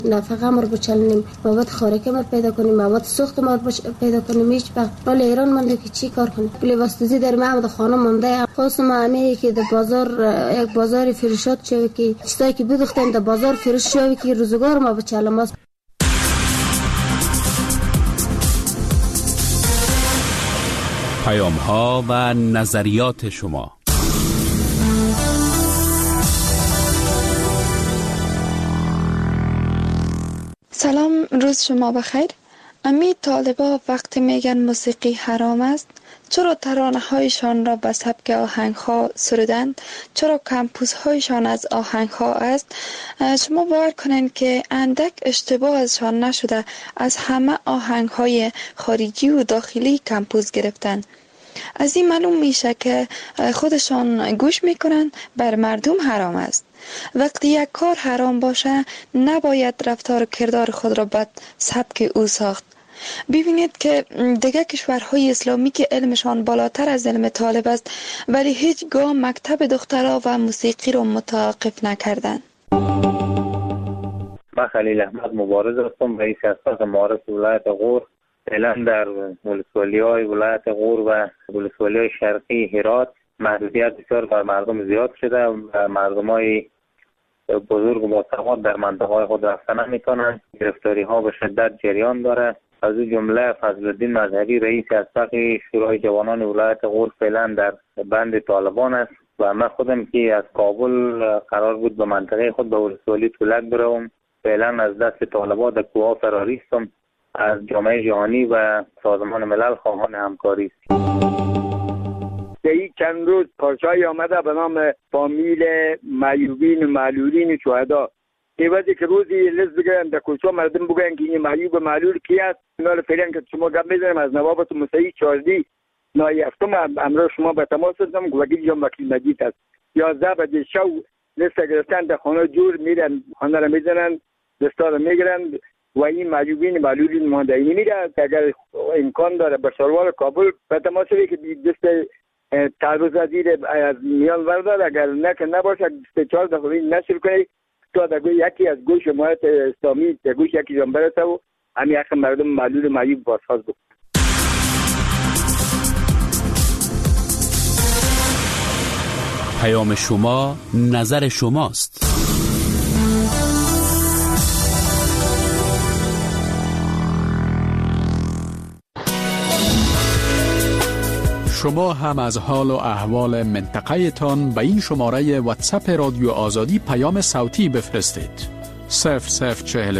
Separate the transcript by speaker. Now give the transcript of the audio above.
Speaker 1: نفقه ما رو بچلنیم، مواد خوراکی ما پیدا کنیم، مواد سوخت ما رو پیدا کنیم. هیچ وقت رول ایران مونده که چی کار کنیم. لباسدوزی در معبد خانه مونده. خاص ما همه که در بازار یک بازار فروشات شوی که چیزایی که بدوختیم در بازار فروش شوی که روزگار ما بچلم است.
Speaker 2: پیام‌ها و نظریات شما.
Speaker 3: سلام، روز شما بخیر. امی طالبا وقتی میگن موسیقی حرام است، چرا ترانه هایشان را به سبک آهنگ ها سرودند؟ چرا کمپوز هایشان از آهنگ ها است؟ شما باور کنین که اندک اشتباه ازشان نشده، از همه آهنگ های خارجی و داخلی کمپوز گرفتند. از این معلوم میشه که خودشان گوش میکنن بر مردم حرام است. وقتی یک کار حرام باشه نباید رفتار و کردار خود را به سبک او ساخت. ببینید که دیگه کشورهای اسلامی که علمشان بالاتر از علم طالب است ولی هیچگاه مکتب دخترها و موسیقی را متوقف نکردن.
Speaker 4: من خلیل احمد مبارز هستم، رئیس اساس معارف ولایت غور. فعلا در ولسوالی‌های ولایت غور و ولسوالی‌های شرقی هرات محدودیت بسیار بر مردم زیاد شده و مردمای بزرگ و باسواد در منطقه‌های خود رفتن نمی‌تونند. گرفتاری‌ها به شدت جریان داره. از این جمله فضل‌الدین مظهری رئیس اسبق شورای جوانان ولایت غور فعلا در بند طالبان است و من خودم که از کابل قرار بود به منطقه خود به ولسوالی تولک بروم، فعلا از دست طالبان در کوه فراری هستم. از جامعه جهانی و سازمان ملل خواهان همکاری است.
Speaker 5: این چند روز پارچه‌ای آمده به نام فامیل معیوبین و معلولین شهدا. ایوازی که روزی لست بگیرن در کوچه مردم بگن که این معیوب و معلول کی است. اینا رو فعلا که شما گپ میزنیم از نوابت موسعی چاردی نای هفتم امروز شما به تماس هستم. وکیل جان وکیل مجید است. 11 بجه شب لست گرفتن در خانه جور میرن، خانه رو میزنن، دستا رو میگیرن و این معیوبین معلولین ماندنی میره. اگر امکان داره به شهروار کابل به تماس بگیرید که دست تعرض وزیر از میان وردار، اگر نه که نباشه دست 4 دفعه نشر کنید تا در یکی از گوش جماعت اسلامی در گوش یکی جان برسه و همین حق مردم معلول معیوب بازخواست بکنه.
Speaker 2: پیام شما نظر شماست. شما هم از حال و احوال منطقه تان به این شماره واتساپ رادیو آزادی پیام صوتی بفرستید. 0044